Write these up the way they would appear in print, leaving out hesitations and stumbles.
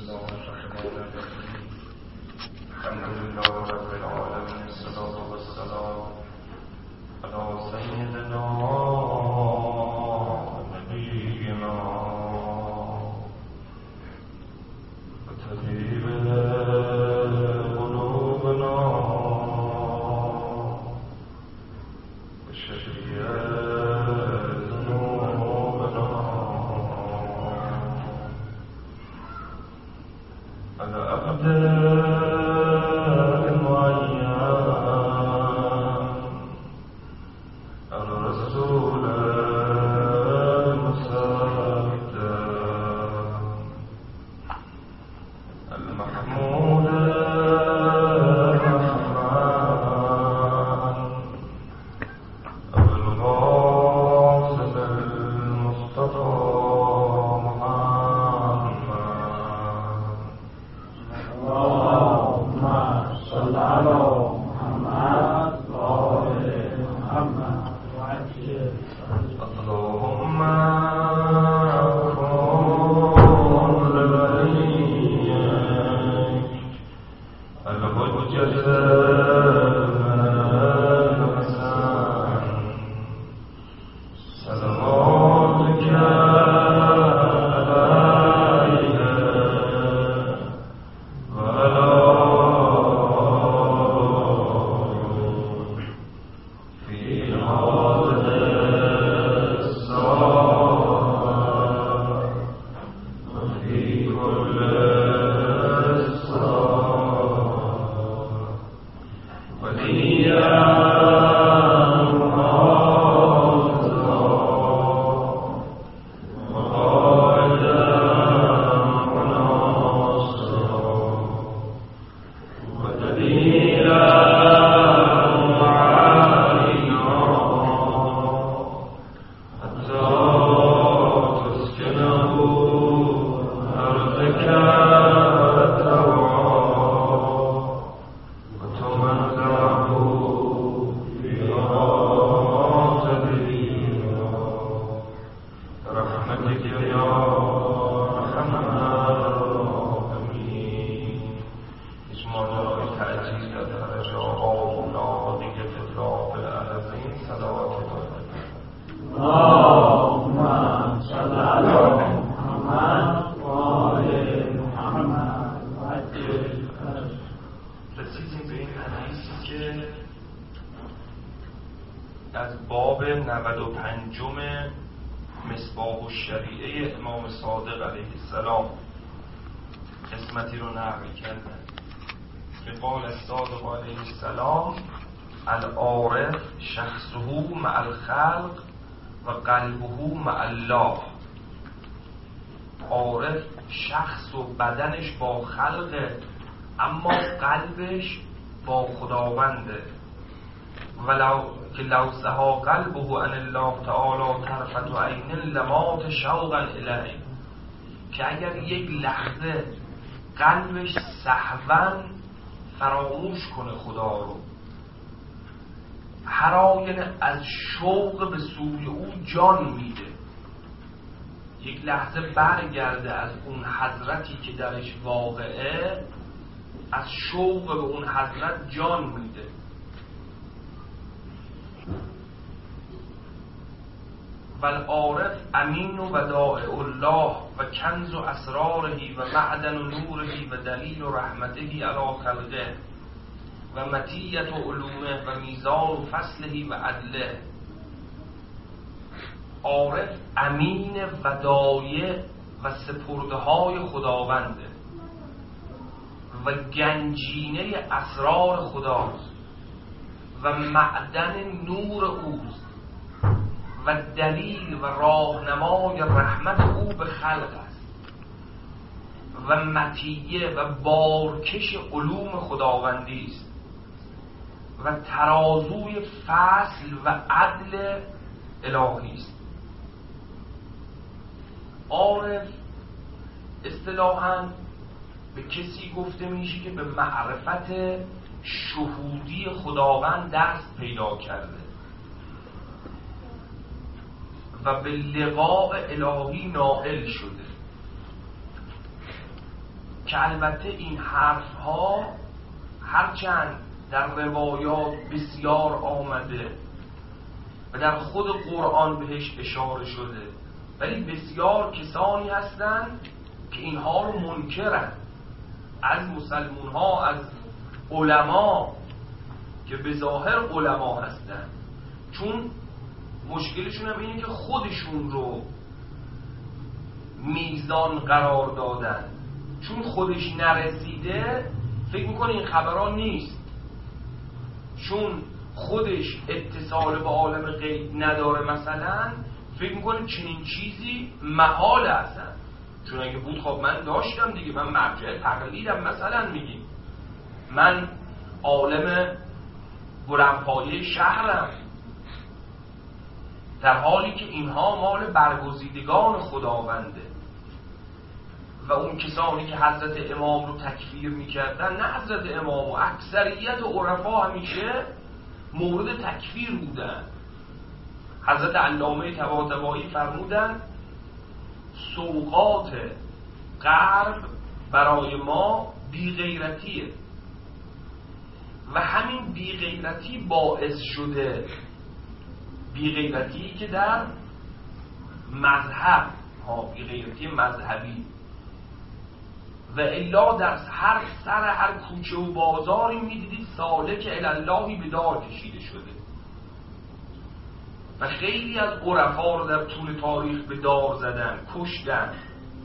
الله الرحمن الرحیم. الحمدلله رب العالمین. الصلاة والسلام علی سیدنا نبینا و طبیب قلوبنا و شفیع ذنوبنا العبد از باب 95 مصباح الشریعه امام صادق علیه السلام قسمتی رو نقل کردن که قال الصادق علیه السلام العارف شخصه مع الخلق و قلبه مع الله. عارف شخص و بدنش با خلقه اما قلبش با خداونده. ولو که لو سها قلبه عن الله تعالی طرفة عین لمات شوقا الیه، که اگر یک لحظه قلبش سهوا فراموش کنه خدا رو، هر آینه از شوق به سوی او جان میده، یک لحظه برگرده از اون حضرتی که درش واقعه، از شوق به اون حضرت جان میده. والعارف امین و ودائع الله و کنز اسراره و معدن نوره و دلیل رحمته علی خلقه و متیت علومه و میزان فصله و عدله. عارف امین ودایع و سپرده های خداونده و گنجینه اسرار خداست و معدن نور اوست و دلیل و راهنمای رحمت او به خلق است و مطیه و بارکش علوم خداوندی است و ترازوی فصل و عدل الهی است. عارف اصطلاحاً به کسی گفته میشه که به معرفت شهودی خداوند دست پیدا کرده و به لقاء الهی نائل شده. که البته این حرف ها هرچند در روایات بسیار آمده و در خود قرآن بهش اشاره شده، ولی بسیار کسانی هستند که اینها رو منکرن، از مسلمون ها، از علما که به ظاهر علما هستن، چون مشکلشون هم اینه که خودشون رو میزان قرار دادن، چون خودش نرسیده فکر میکنه این خبران نیست، چون خودش اتصال به عالم غیب نداره مثلا فکر میکنه چنین چیزی محال هستن، چون اگه بود خب من داشتم دیگه، من مرجع تقلیدم مثلا، میگیم من عالم بلندپایه شهرم، در حالی که اینها مال برگزیدگان خداونده. و اون کسانی که حضرت امام رو تکفیر میکردن، نه حضرت امام و اکثریت عرفا همیشه مورد تکفیر بودن. حضرت علامه طباطبایی فرمودن سوقات غرب برای ما بی‌غیرتیه و همین بی‌غیرتی باعث شده، بی‌غیرتی که در مذهب بی‌غیرتی مذهبی، و الا در هر سر هر کوچه و بازاری میدیدید سالک الاللهی به دار کشیده شده و خیلی از عرفا رو در طول تاریخ به دار زدن، کشتن،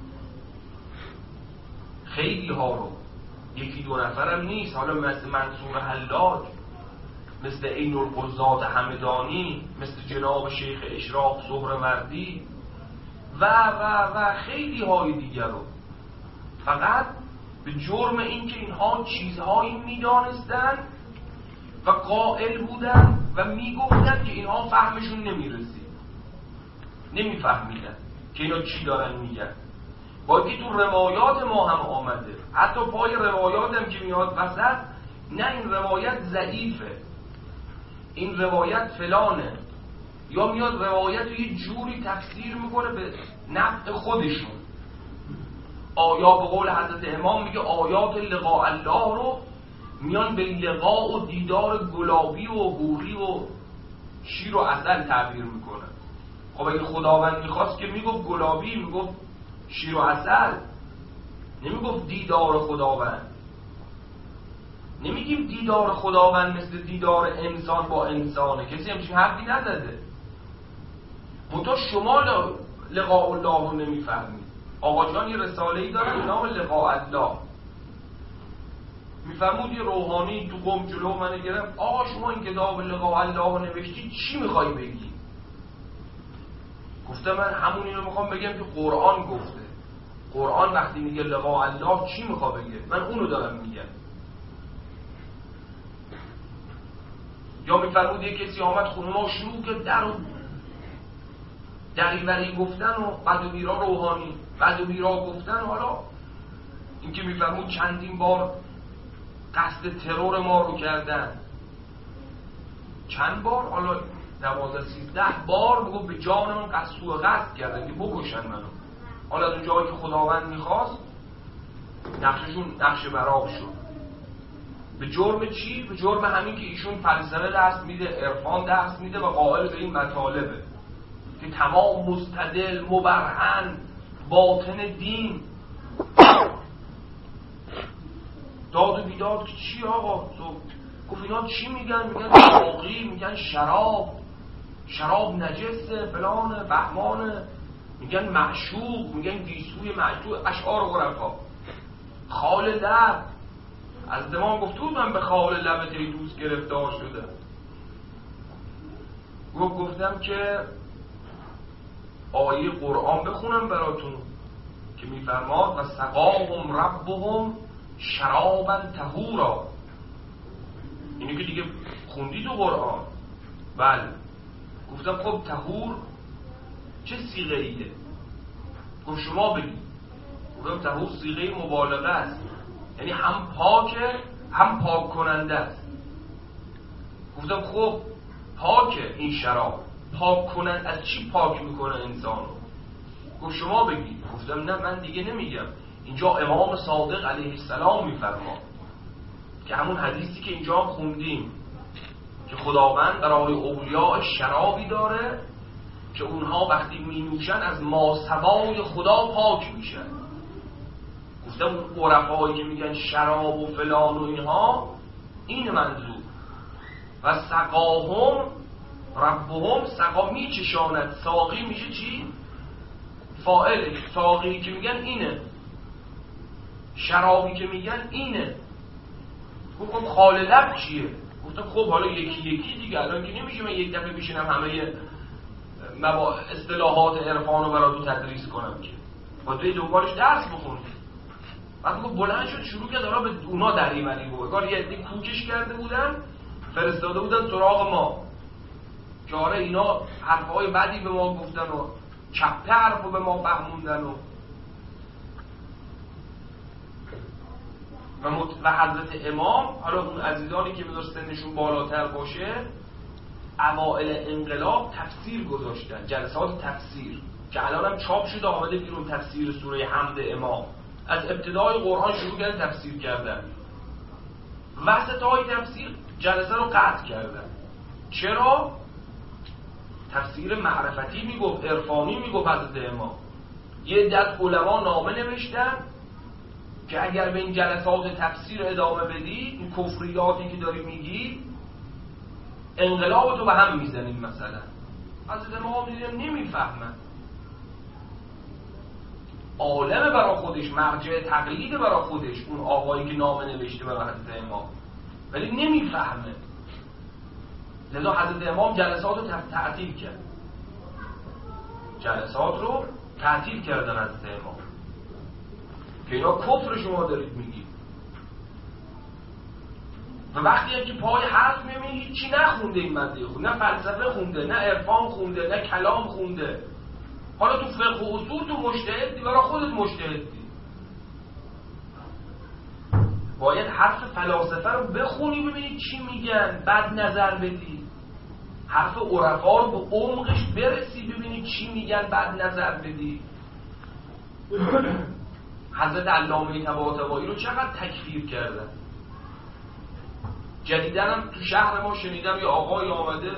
خیلی ها رو، یکی دو نفرم نیست، حالا مثل منصور حلاج، مثل عین القضات همدانی، مثل جناب شیخ اشراق سهروردی و خیلی های دیگر رو، فقط به جرم اینکه اینها چیزهایی میدانستن و قائل بودن و میگفتن که اینها فهمشون نمیرسید، نمیفهمیدن که اینا چی دارن میگن. باید که تو روایات ما هم آمده، حتی پای روایات هم که میاد وسط، نه این روایت ضعیفه، این روایت فلانه، یا میاد روایت رو یه جوری تفسیر میکنه به نفع خودشون. آیا به قول حضرت امام میگه آیات لقاء الله رو میان به لقاء و دیدار گلابی و حوری و شیر و عسل تعبیر میکنن. خب اگه خداوند میخواست که میگفت گلابی، میگفت شیر و عسل، نمیگفت دیدار خداوند. نمیگیم دیدار خداوند مثل دیدار انسان با انسانه، کسی همچین حرفی نزده. منتها شما لقاء الله رو نمیفهمید. آقا جان یه رساله‌ای داره به نام لقاء الله، میفرمود یه روحانی تو قم جلو من گرفت، آقا شما این کتاب لقاء الله رو نوشتی، چی میخوای بگی؟ گفتم من همون رو میخوام بگم که قرآن گفته. قرآن وقتی میگه لقاء الله چی میخواد بگه؟ من اونو دارم میگم. یا میفرمود یه کسی آمد خونه ما شروع که در و دریوری گفتن و بد و بیرا روحانی، بد و بیرا گفتن. حالا این که میفرمود چندین بار قصد ترور ما رو کردن، چند بار، حالا 12-13 بار بگو به جان من قصد و قصد کردن که بکشن منو. حالا از اون جایی که خداوند میخواست نقششون نقش براب شد. به جرم چی؟ به جرم همین که ایشون فلسفه درس میده، عرفان درس میده و قائل به این مطالبه که تمام مستدل، مبرهن، باطن دین. داد و بیداد که چی آقا؟ گفت اینا چی میگن؟ میگن باقی، میگن شراب نجسه، فلانه، بهمانه، میگن معشوق، میگن گیسوی معشوق، اشعار عرفا. خال لب، از زمان گفت بود من به خال لب دیدوس گرفتار شده. گفتم که آیه قرآن بخونم براتون که میفرماد و سقاهم ربهم شرابا طهورا. اینی که دیگه خوندی تو قرآن. بله. گفتم خب طهور چه صیغه ایه؟ گفت شما بگید. گفتم طهور صیغه مبالغه است، یعنی هم پاکه هم پاک کننده است. گفتم خب پاکه این شراب، پاک کنن از چی پاک میکنه انسانو؟ گفت شما بگید. گفتم نه من دیگه نمیگم، اینجا امام صادق علیه السلام میفرما که همون حدیثی که اینجا خوندیم که خداوند برای اولیاء شرابی داره که اونها وقتی می نوشن از ماسوای خدا پاک میشن. گفتم اون عرفایی که میگن شراب و فلان و اینها، این منظور. و سقاهم ربهم، سقا میچشاند، ساقی میشه چی؟ فاعلش. ساقی که میگن اینه، شرابی که میگن اینه. گفتم خال لب چیه؟ گفتم خب حالا یکی یکی دیگه، الان که نمیشه من یک دفعه بشینم همه اصطلاحات عرفان رو برای تو تدریس کنم که باید به دوبارش درس بخونم. وقتی که بلند شد شروع کرد حالا به اونا دریوری بود. کار یه عده کوکش کرده بودن، فرستاده بودن سراغ ما که آره اینا حرفهای بدی به ما گفتن و چپه حرف رو به ما فهموندن و حضرت امام، حالا اون عزیزانی که می‌دار سنشون بالاتر باشه، اوائل انقلاب تفسیر گذاشتن، جلسات تفسیر که الان هم چاپ شده آمده بیرون. تفسیر سوره حمد امام از ابتدای قرآن شروع کردن تفسیر کردن، وسط های تفسیر جلسه رو قطع کردن. چرا؟ تفسیر معرفتی میگفت، عرفانی میگفت حضرت امام. یه عده از علما نامه نوشتن که اگر به این جلسات تفسیر ادامه بدی، این کفریاتی که داری میگی، انقلاب تو به هم میزنیم. مثلا حضرت امام دیدن نمیفهمن، عالم برای خودش، مرجع تقلید برای خودش، اون آقایی که نامه نوشته برای حضرت امام، ولی نمیفهمه. لذا حضرت امام جلسات رو تعطیل کرد، جلسات رو تعطیل کردن حضرت امام که اینا کفر شما دارید میگید. و وقتی هم که پای حرف میبینی هیچی نخونده این بنده خود، نه فلسفه خونده، نه عرفان خونده، نه کلام خونده. حالا تو فقه و اصول تو مجتهدی، برای خودت مجتهدی. باید حرف فلاسفه رو بخونی ببینی چی میگن، بعد نظر بدی. حرف عرفا رو به عمقش برسی ببینی چی میگن، بعد نظر بدی. حضرت علامه طباطبایی رو چقدر تکفیر کردن. جدیدن هم تو شهر ما شنیدم یه آقای آمده،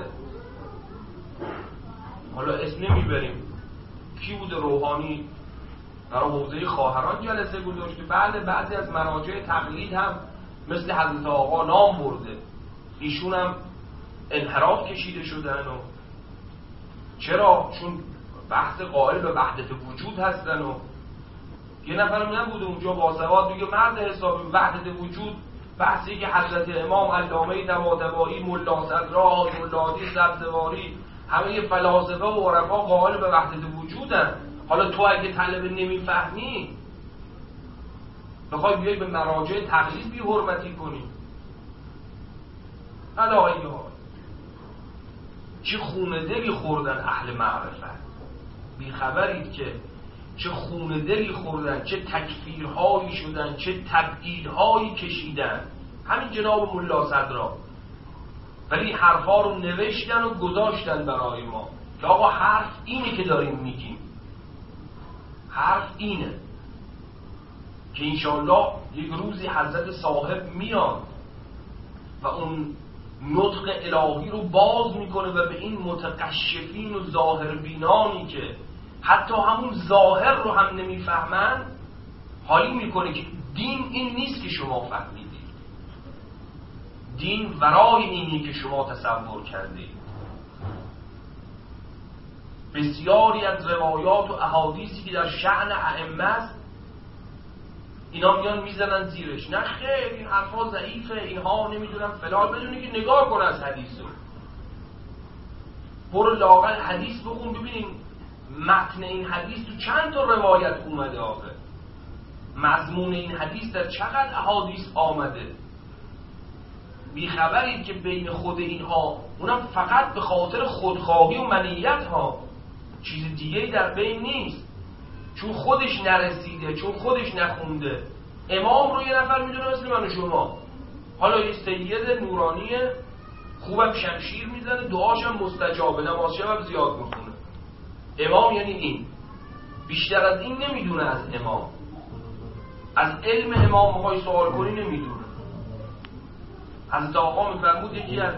حالا اسم نمیبریم کی بوده، روحانی، برای حوزه خواهران جلسه گذاشته. بعضی از مراجع تقلید هم مثل حضرت آقا نام برده، ایشون هم انحراف کشیده شدن. و چرا؟ چون بحث قائل به وحدت وجود هستن و یه نفرم نبوده اونجا باسواد دیگه مرد حسابی. وحدت وجود بحثی که حضرت امام، علامه طباطبایی، ملا صدرا، ملا عادی سبزواری، همه فلاسفه و عرفا قائل به وحدت وجودن. حالا تو اگه طلبه نمیفهمی بخوای بیای به مراجع تقلید بی حرمتی کنی، الهی ها چه خونه دلی خوردن اهل معرفت. بی خبرید که چه خونه دلی خوردن، چه تکفیرهایی شدن، چه تبعیدهایی کشیدن. همین جناب ملا صدرا، ولی حرفا رو نوشتن و گذاشتن برای ما که آقا حرف اینه که داریم میگیم، حرف اینه که انشاءالله یک روزی حضرت صاحب میاد و اون نطق الهی رو باز میکنه و به این متقشفین و ظاهربینانی که حتی همون ظاهر رو هم نمیفهمن حالی میکنه که دین این نیست که شما فهمیدید، دین ورای اینی که شما تصور کردید. بسیاری از روایات و احادیثی که در شأن ائمه است اینا میان میزنن زیرش، نه خیر این حرفا ضعیفه، اینها نمیدونم فلان، بدونی که نگاه کن از حدیثو، برو لااقل حدیث بخون ببینیم متن این حدیث تو چند تا روایت اومده، آخه مضمون این حدیث در چقدر احادیث آمده. بیخبرید که بین خود اینها، اونم فقط به خاطر خودخواهی و منیت ها، چیز دیگه‌ای در بین نیست، چون خودش نرسیده، چون خودش نخونده. امام رو یه نفر میدونه مثل من و شما، حالا یه سید نورانیه خوبم شمشیر میزنه، دعاش هم مستجابه، نماز شب هم زیاد میخونه. امام یعنی این، بیشتر از این نمیدونه از امام. از علم امام میخوای سوال کنی نمیدونه. حضرت آقا میفرمود یکی از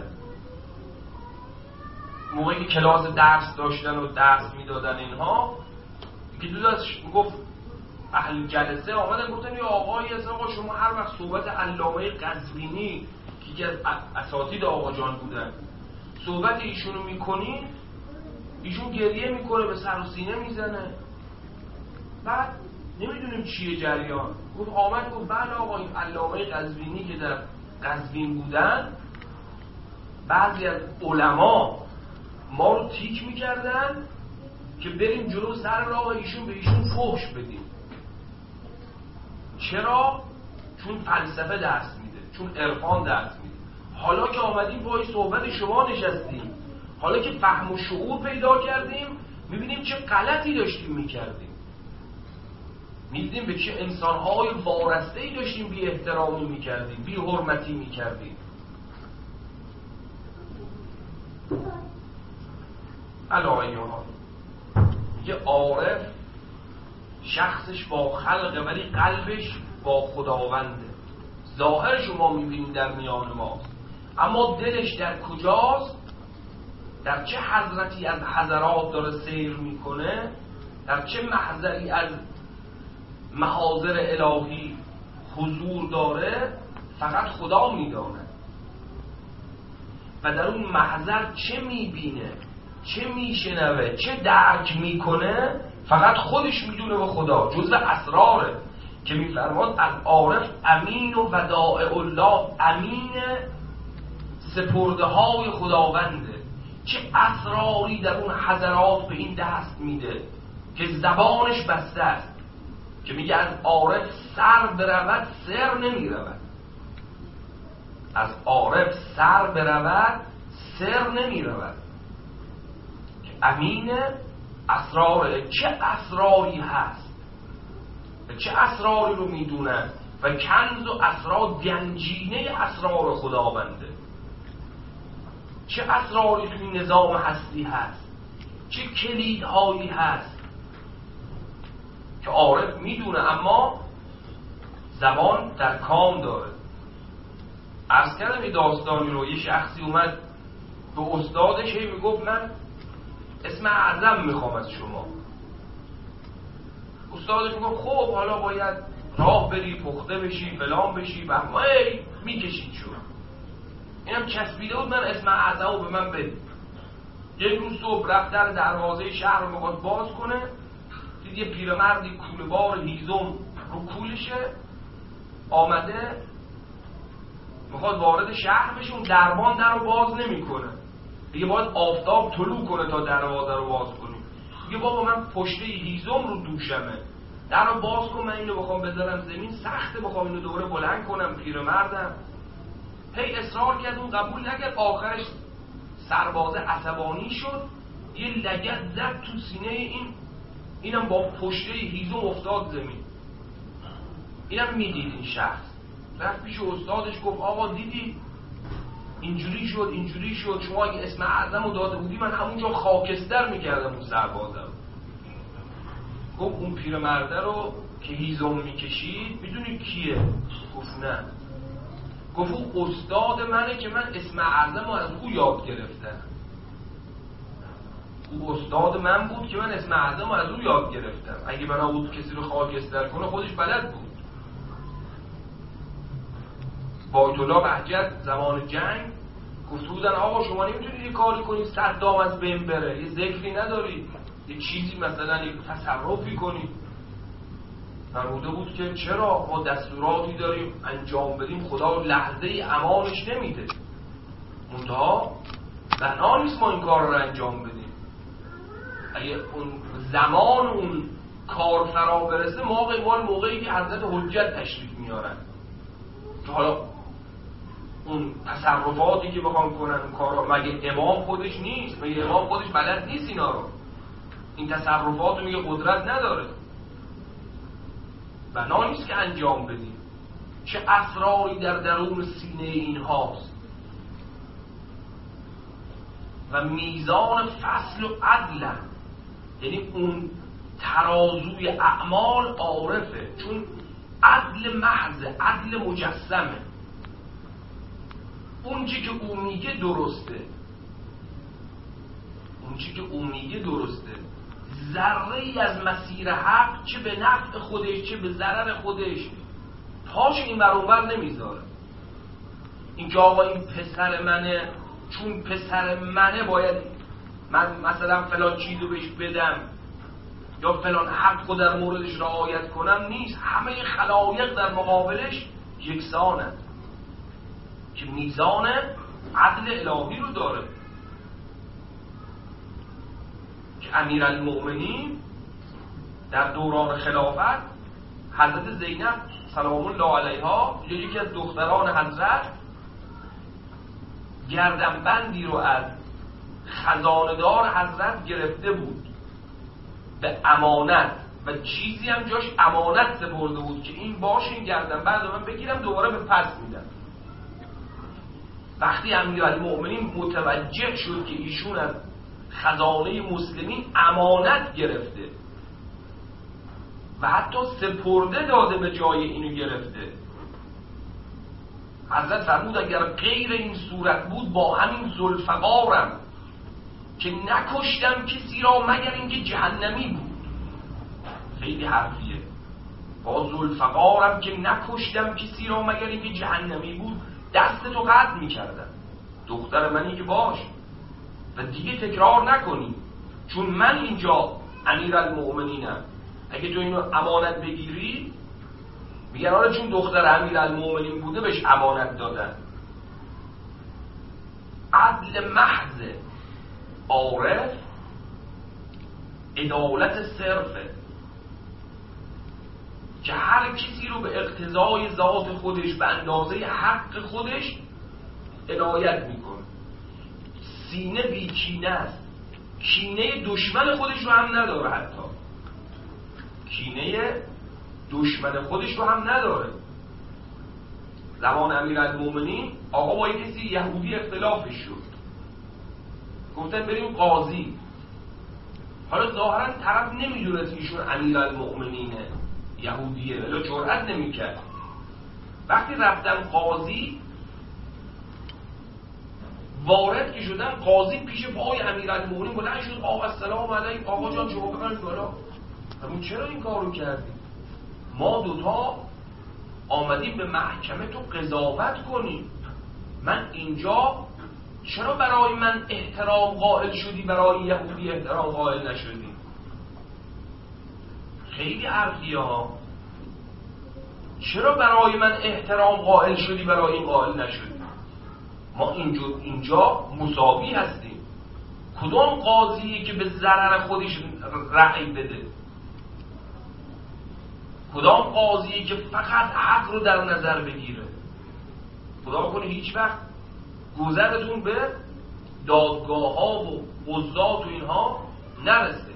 موقعی که کلاس درس داشتن و درس میدادن اینها، که دو دستش میگفت اهل جلسه آمدن گفتن یا آقایی از آقا شما هر وقت صحبت علامه قزوینی که از اساتید آقا جان بودن صحبت ایشونو میکنین، ایشون گریه میکنه به سر و سینه میزنه، بعد نمیدونیم چیه جریان. گفت بله آقا این علامه قزوینی که در قزوین بودن بعضی از علما ما رو تیک میکردن که بریم جلو سر راه ایشون به ایشون فحش بدیم. چرا؟ چون فلسفه درس میده، چون عرفان درس میده. حالا که آمدیم پای صحبت شما نشستیم، حالا که فهم و شعور پیدا کردیم، میبینیم چه غلطی داشتیم میکردیم، میبینیم به چه انسانهای وارسته‌ای داشتیم بی احترامی میکردیم، بی حرمتی میکردیم. علایه ها میگه عارف شخصش با خلقه ولی قلبش با خداونده. ظاهر شما میبینید در میان ماست، اما دلش در کجاست؟ در چه حضرتی از حضرات داره سیر میکنه؟ در چه محضری از محاضر الهی حضور داره؟ فقط خدا میداند. و در اون محضر چه میبینه، چه میشنوه، چه درک میکنه، فقط خودش میدونه و خدا. جزء اسراره که میفرماد از عارف امین و ودائع الله، امین سپرده های خداونده. چه اسراری در اون حضرات به این دست میده که زبانش بسته است، که میگه از عارف سر برود سر نمیرود. از عارف سر برود سر نمیرود. که امین اسراره. چه اسراری هست، چه اسراری رو میدونه. و کنز و اسرار گنجینه اسرار خداونده. چه اسراری توی نظام هستی هست، چه کلیدهایی هست که عارف میدونه، اما زبان در کام داره. عرض کردم یه داستانی رو، یه شخصی اومد به استادش هی میگفت من اسم اعظم میخوام از شما. استادش میگفت خب حالا باید راه بری، پخته بشی، فلان بشی، و میکشید شو. اینم چسبیده بود من اسم اعظم رو به من بده. یه روز صبح رفت در دروازه شهر رو میخواد باز کنه، دید یه پیرمردی کوله‌بار هیزم رو کولشه آمده میخواد وارد شهر بشه. اون دربان در رو باز نمیکنه، دیگه باید آفتاب طلوع کنه تا دروازه رو باز کنیم. دیگه بابا من پشته هیزم رو دوشمه، در رو باز کن، من اینو بخوام بذارم زمین سخته، بخوام اینو دوباره بلند کنم. پیرمردم هی اصرار کرد، اون قبول نکرد. آخرش سربازه عصبانی شد، یه لگد زد تو سینه اینم با پشته هیزم افتاد زمین. اینم میدید این شخص، رفت پیش استادش گفت آقا دیدی اینجوری شد اینجوری شد، شما اگه اسم اعظم رو داده بودی من همونجا خاکستر میکردم اون سربازم. گفت اون پیرمرده رو که هیزم میکشید میدونی کیه؟ گفت نه. گفت اون استاد منه که من اسم اعظم رو از او یاد گرفتم. او استاد من بود که من اسم اعظم رو از او یاد گرفتم. اگه بنا بود کسی رو خاکستر کنه خودش بلد بود. با آیت الله بهجت زمان جنگ گفته بودن آقا شما نمیتونید یه کاری کنید صدام از بین بره، یه ذکری ندارید، یه چیزی مثلا یه تصرفی کنید. فرموده بود که چرا، ما دستوراتی داریم انجام بدیم، خدا لحظه امانش نمیده. منتها بنا نیست ما این کار رو انجام بدیم. اگه اون زمان اون کار فرا برسه موقعی که حضرت حجت تشریف میارن، که حالا اون تصرفاتی که بخوام کنن اون کارا، مگه امام خودش نیست؟ مگه امام خودش بلد نیست اینا رو؟ این تصرفات رو میگه قدرت نداره، بنا نیست که انجام بدیم. چه اسراری در درون سینه این هاست. و میزان فصل و عدل، یعنی اون ترازوی اعمال عارفه، چون عدل محض، عدل مجسمه. اون چی که او میگه درسته، اون چی که او میگه درسته. ذره ای از مسیر حق چه به نفع خودش چه به ضرر خودش پاش این ور اون ور نمیذاره. این که آقا این پسر منه، چون پسر منه باید من مثلا فلان چیزو بهش بدم یا فلان حق در موردش رعایت کنم، نیست. همه خلایق در مقابلش یکسانند که میزان عدل الهی رو داره. که امیرالمؤمنین در دوران خلافت حضرت زینب سلام الله علیها، یکی از دختران حضرت، گردنبندی رو از خزانه‌دار حضرت گرفته بود به امانت و چیزی هم جاش امانت سپرده بود که این باشه، این گردنبند رو من بگیرم دوباره به پس میدم. وقتی امیرالمؤمنین متوجه شد که ایشون از خزانه مسلمین امانت گرفته و حتی سپرده داده به جای اینو گرفته، حضرت فرمود اگر غیر این صورت بود با همین ذوالفقارم که نکشتم کسی را مگر اینکه جهنمی بود. خیلی حرفیه. با ذوالفقارم که نکشتم کسی را مگر اینکه جهنمی بود، دستتو قطع میکردم. دختر منی که باش و دیگه تکرار نکنی، چون من اینجا امیرالمؤمنینم. اگه تو اینو امانت بگیری، میگن آره چون دختر امیرالمؤمنین بوده بهش امانت دادن. عدل محض عارف عدالت صرفه که هر کسی رو به اقتضای ذات خودش به اندازه حق خودش عنایت میکنه. سینه بی کینه است، کینه دشمن خودش رو هم نداره، حتی کینه دشمن خودش رو هم نداره. زمان امیرالمؤمنین آقا با یک کسی یهودی اختلافش شد، گفتن بریم قاضی. حالا ظاهرا طرف نمیدونست ایشون امیرالمؤمنینه، یهودیه، ولی جرئت نمیکرد. وقتی رفتن قاضی، وارد که شدن، قاضی پیش پای امیرالمؤمنین بلند شد، آقا السلام علیک، آقا جان شما بفرمایید بالا. همون چرا این کارو کردی؟ ما دوتا آمدیم به محکمه تو قضاوت کنیم، من اینجا چرا برای من احترام قائل شدی، برای یهودی احترام قائل نشدی؟ خیلی حرفیه ها. چرا برای من احترام قائل شدی، برای این قائل نشدی؟ ما اینجا مساوی هستیم. کدام قاضیه که به ضرر خودش رأی بده؟ کدام قاضیه که فقط حق رو در نظر بگیره؟ خدا کنه هیچ وقت گذرتون به دادگاه ها و قضات و اینها نرسه.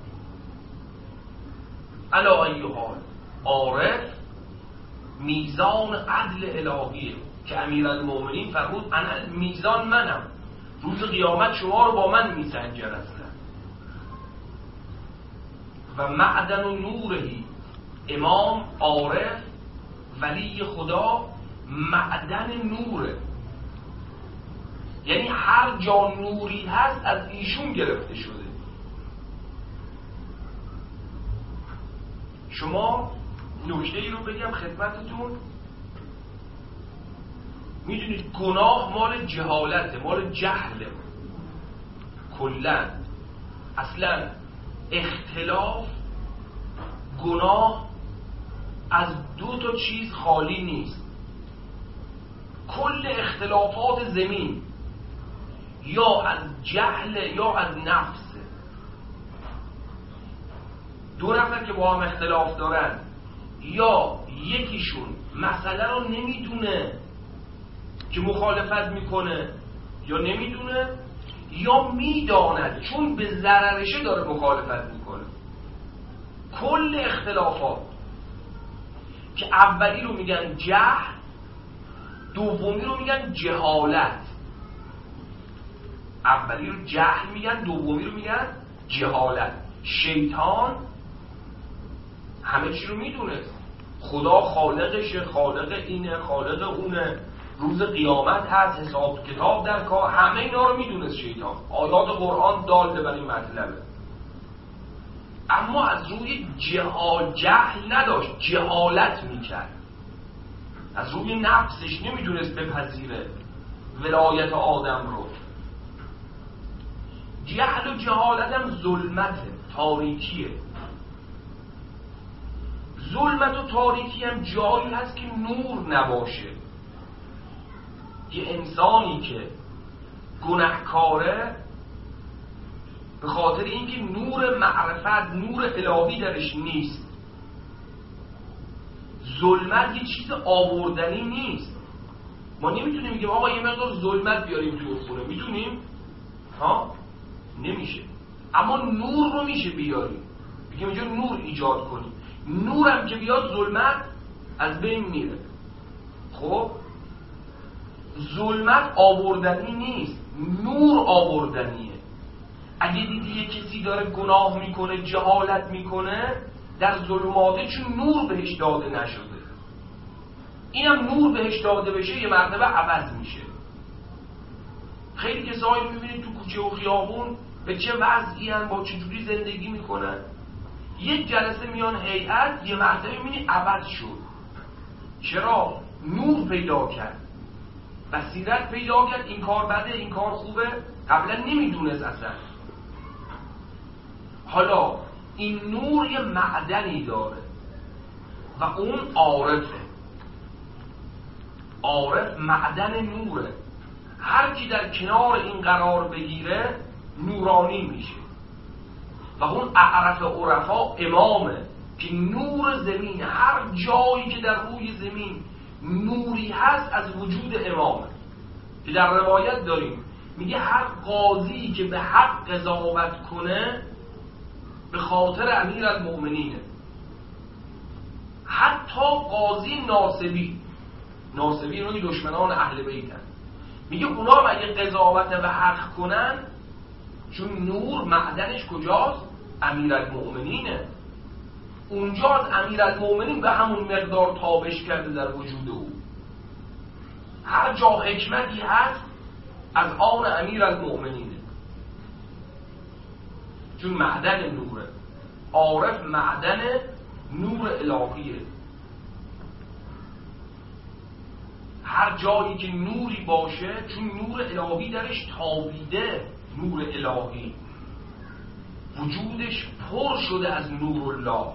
علا ای حال عارف میزان عدل الهیه که امیرالمؤمنین فرمود انا میزان منم، روز قیامت شما رو با من میسنجر اصلا. و معدن و نورهی، امام عارف ولی خدا معدن نوره، یعنی هر جا نوری هست از ایشون گرفته شده. شما نکته ای رو بگم خدمتتون، میدونید گناه مال جهالته، مال جهله. کلن اصلا اختلاف، گناه از دو تا چیز خالی نیست. کل اختلافات زمین یا از جهل یا از نفس. دو نفر که با هم اختلاف دارن، یا یکیشون مسئله رو نمیدونه که مخالفت میکنه، یا نمیدونه یا میداند چون به ضررشه داره مخالفت میکنه. کل اختلافات که اولی رو میگن جهل، دومی رو میگن جهالت. اولی رو جهل میگن، دومی رو میگن جهالت. شیطان همه چی رو میدونه، خدا خالقشه، خالق اینه، خالق اونه، روز قیامت هست، حساب کتاب در کار، همه اینا رو میدونست شیطان. آیات قرآن داله بر این مطلبه. اما از روی جهل نداشت، جهالت میکرد. از روی نفسش نمیدونست بپذیره ولایت آدم رو. جهل و جهالت هم ظلمته، تاریکیه. ظلمت و تاریکی هم جایی هست که نور نباشه. یه انسانی که گناهکاره به خاطر اینکه نور معرفت، نور الهی درش نیست. ظلمت یه چیز آوردنی نیست. ما نمیتونیم بگیم آقا یه مقدار ظلمت بیاریم توی خونه. میتونیم؟ ها؟ نمیشه. اما نور رو میشه بیاریم. بگیم اینجا نور ایجاد کنیم. نورم که بیاد ظلمت از بین میره. خب ظلمت آوردنی نیست، نور آوردنیه. اگه دیدی یه کسی داره گناه میکنه، جهالت میکنه، در ظلماته، چون نور بهش داده نشده. اینم نور بهش داده بشه یه مرتبه عوض میشه. خیلی کسایی میبینید تو کوچه و خیابون به چه وضعی هن، با چجوری زندگی میکنن. یک جلسه میان هیئت، یه مرتبه میبینی عوض شد. چرا؟ نور پیدا کرد، بصیرت پیدا کرد، این کار بده، این کار خوبه، قبلا نمیدونست اصلا. حالا این نور یه معدنی داره و اون عارفه. عارف معدن نوره. هر کی در کنار این قرار بگیره نورانی میشه. و اون اعرف عرفا امامه که نور زمین، هر جایی که در روی زمین نوری هست از وجود امامه. که در روایت داریم میگه هر قاضی که به حق قضاوت کنه به خاطر امیرالمؤمنینه. حتی قاضی ناصبی روی دشمنان اهل بیتن، میگه اونا هم اگه قضاوت به حق کنن، چون نور معدنش کجاست؟ امیرالمؤمنینه. اونجا از امیرالمؤمنین به همون مقدار تابش کرده در وجود او. هر جا حکمتی هست از آن امیرالمؤمنینه، چون معدن نوره. عارف معدن نور الهیه. هر جایی که نوری باشه، چون نور الهی درش تابیده، نور الهی وجودش پر شده از نور الله.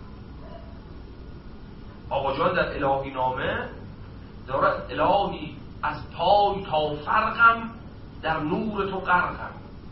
آقا جان در الهی نامه داره الهی از پای تا فرقم در نور تو غرقم.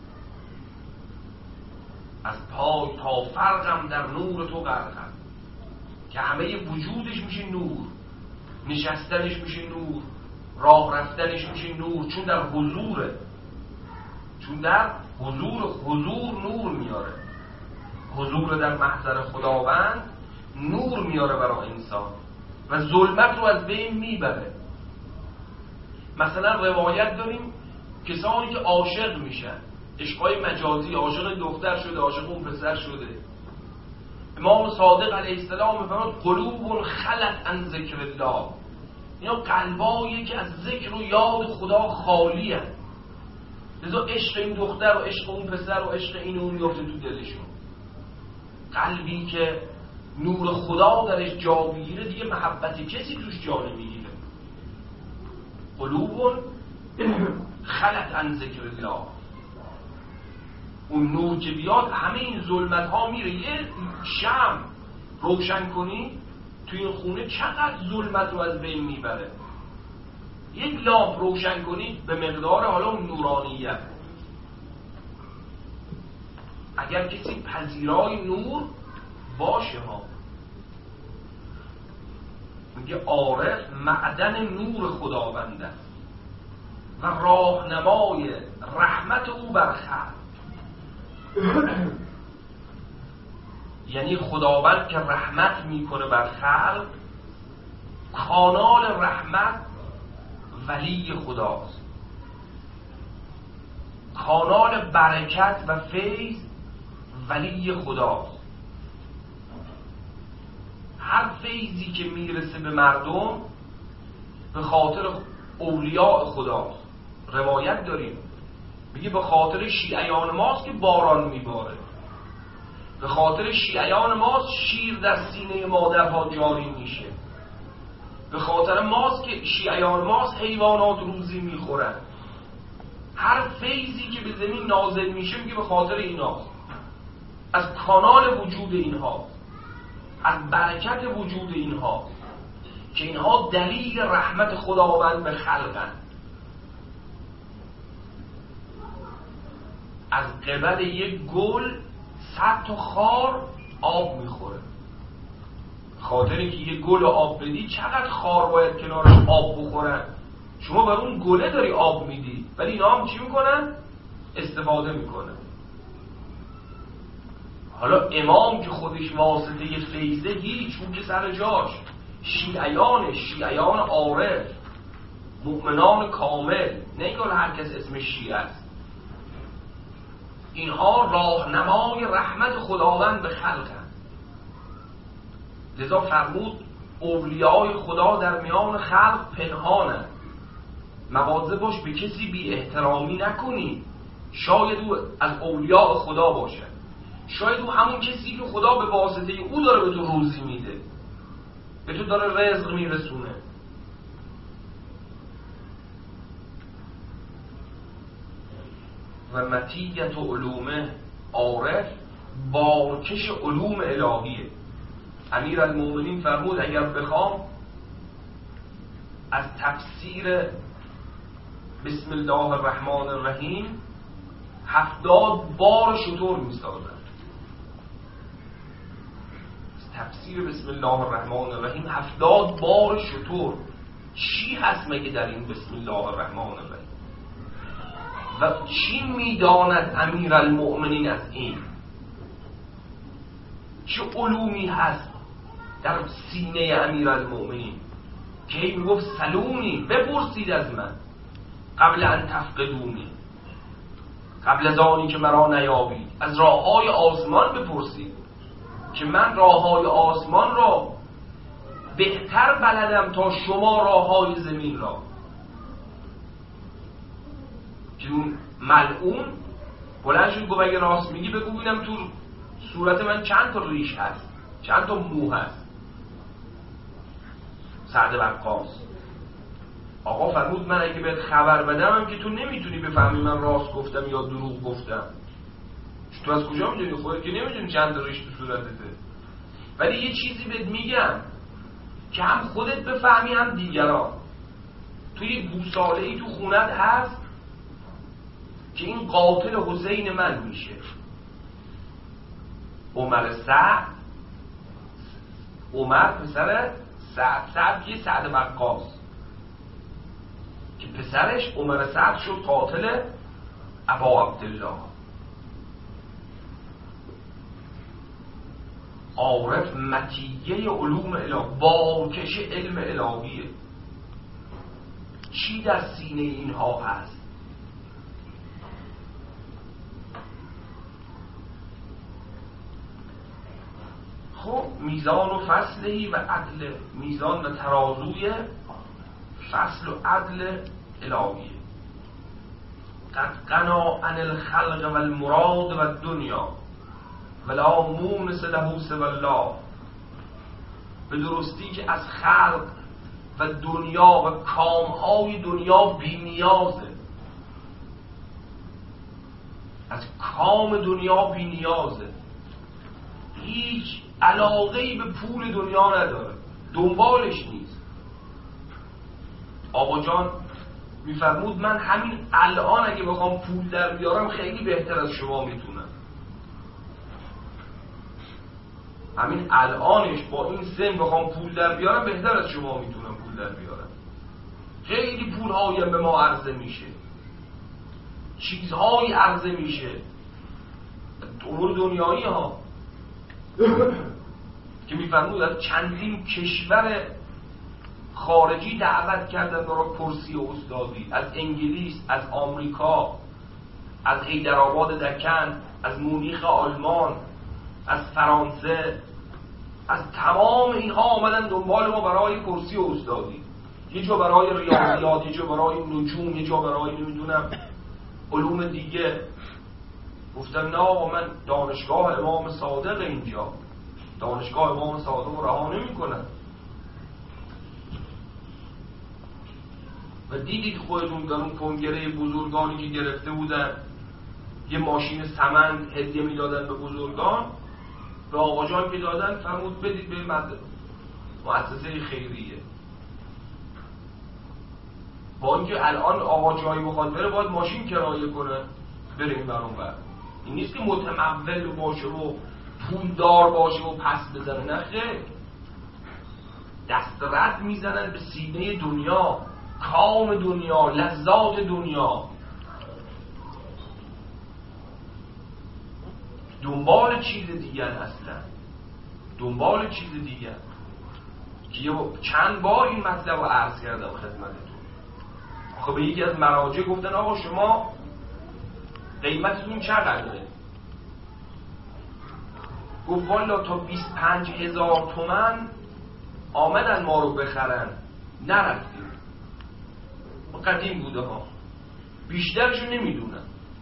از پای تا فرقم در نور تو غرقم. که همه وجودش میشه نور، نشستنش میشه نور، راه رفتنش میشه نور، چون در حضوره. چون در حضور نور میاره. حضور در محضر خداوند نور میاره برای انسان و ظلمت رو از بین میبره. مثلا روایت داریم کسانی که عاشق میشن، عشقای مجازی، عاشق دختر شده، عاشق اون پسر شده، امام صادق علیه السلام میفرماد قلوب خلت عن ذکر الله. اینا قلبایی که از ذکر و یاد خدا خالی هست. لذا عشق این دختر و عشق اون پسر و عشق این و اون میفته تو دلشون. قلبی که نور خدا درش جا بگیره دیگه محبت کسی توش جا نمیگیره. قلوب خلت عن ذکر الله. اون نور که بیاد همه این ظلمت ها میره. یه شمع روشن کنی توی این خونه چقدر ظلمت رو از بین میبره. یک لامپ روشن کنی به مقدار حالا اون نورانیت. اگر کسی پذیرای نور باشه ها، میگه عارف معدن نور خداوند است و راهنمای رحمت او بر خلق. یعنی خداوند که رحمت میکنه بر خلق، کانال رحمت ولی خداست، کانال برکت و فیض ولی خداست. هر فیضی که میرسه به مردم به خاطر اولیاء خداست. روایت داریم میگه به خاطر شیعیان ماست که باران میباره، به خاطر شیعیان ماست شیر در سینه مادرها جاری میشه، به خاطر ماست که شیعیان ماست حیوانات روزی میخورن. هر فیضی که به زمین نازل میشه میگه به خاطر ایناست، از کانال وجود اینها، از برکت وجود اینها، که اینها دلیل رحمت خداوند به خلقن. از قبل یک گل 100 تا خار آب میخوره. خاطری که یک گل آب بدی چقدر خار باید کنارش آب بخورن؟ شما بر اون گله داری آب میدی، ولی اینا هم چی میکنن؟ استفاده میکنن. حالا امام که خودش واسطه فیضه هیچ، اون که سر جاش، شیعیان عارف، مؤمنان کامل، نه هر کس اسمش شیعه است، اینها راهنمای رحمت خداوند به خلقند. لذا فرمود اولیای خدا در میان خلق پنهانند، مواظب باش به کسی بی احترامی نکنی. شاید او از اولیاء خدا باشه، شاید او همون کسی که خدا به واسطه او داره به تو روزی میده، به تو داره رزق میرسونه. و متیت علوم عارف بارکش علوم الهیه. امیر المومنین فرمود اگر بخوام از تفسیر بسم الله الرحمن الرحیم 70 بار شطور میسازن. تفسیر بسم الله الرحمن الرحیم 70 بار شطور. چی هست مگه در این بسم الله الرحمن الرحیم؟ و چی میداند امیر المؤمنین از این؟ چه علومی هست در سینه امیر المؤمنین که این میگفت سلونی، بپرسید از من قبل ان تفقدونی، قبل از آنی که مرا نیابید. از راههای آسمان بپرسید که من راههای آسمان را بهتر بلدم تا شما راههای زمین را. که اون ملعون بلند شد گفت اگه راست میگی بگو ببینم تو صورت من چند تا ریش هست، چند تا مو هست. سعد وقاص آقا فرمود من اگه بهت خبر بدم که تو نمیتونی بفهمی من راست گفتم یا دروغ گفتم. تو از کجا میدونی؟ خودت که نمیدونی چند تا ریش تو صورتته. ولی یه چیزی بهت میگم که هم خودت بفهمی هم دیگران. تو یه گوساله‌ای تو خونت هست که این قاتل حسین من میشه. عمر پسر سعد که سعد وقاص که پسرش عمر سعد شد قاتل ابا عبدالله. عارف متیه علوم الهی، بارکش علم الهیه. چی در سینه اینها هست؟ خب میزان و فصلی و عدل، میزان و ترازوی فصل و عدل الهیه. قد قنا عن الخلق و المراد و الدنیا ولا مونس له سوی الله. به درستی که از خلق و دنیا و کامهای دنیا بی نیازه، از کام دنیا بی نیازه، هیچ علاقه‌ای به پول دنیا نداره، دنبالش نیست. آقا جان میفرمود من همین الان اگه بخوام پول در بیارم خیلی بهتر از شما میتونم. همین الانش با این سن بخوام پول در بیارم بهتر از شما میتونم پول در بیارم. خیلی پول هایم به ما عرضه میشه، چیزهایی عرضه میشه، امور دنیایی ها که میفرمود از چندین کشور خارجی دعوت کردن برای کرسی و استادی، از انگلیس، از آمریکا، از حیدرآباد دکن، از مونیخ آلمان، از فرانسه، از تمام اینها آمدن دنبال ما برای کرسی و استادی، یه جا برای ریاضیات، یه جا برای نجوم، یه جا برای نمیدونم علوم دیگه. گفتم نه آقا، من دانشگاه امام صادق اینجا، دانشگاه امام صادق رو رها نمی‌کنم. و دیدید خودتون در اون کنگره بزرگانی که گرفته بودن یه ماشین سمن هدیه میدادن به بزرگان، به آقا جان که دادن فرمود بدید به مؤسسه خیریه. با اینکه الان آقا جایی بخواد بره باید ماشین کرایه کنه بره این بر اون بر. این نیست که متمول باشه و پولدار باشه و پس بزنه، نه خیر، دست رد میزنن به سینه دنیا، کام دنیا، لذات دنیا، دنبال چیز دیگر اصلا، دنبال چیز دیگر. که چند بار این مطلب رو عرض کردم خدمتتون. خب به یکی از مراجع گفتن آقا شما قیمتتون چقدره؟ گفت والا تا 25,000 تومان آمدن ما رو بخرن، نرفتیم. قدیم بوده ها، بیشترشو نمیدونم،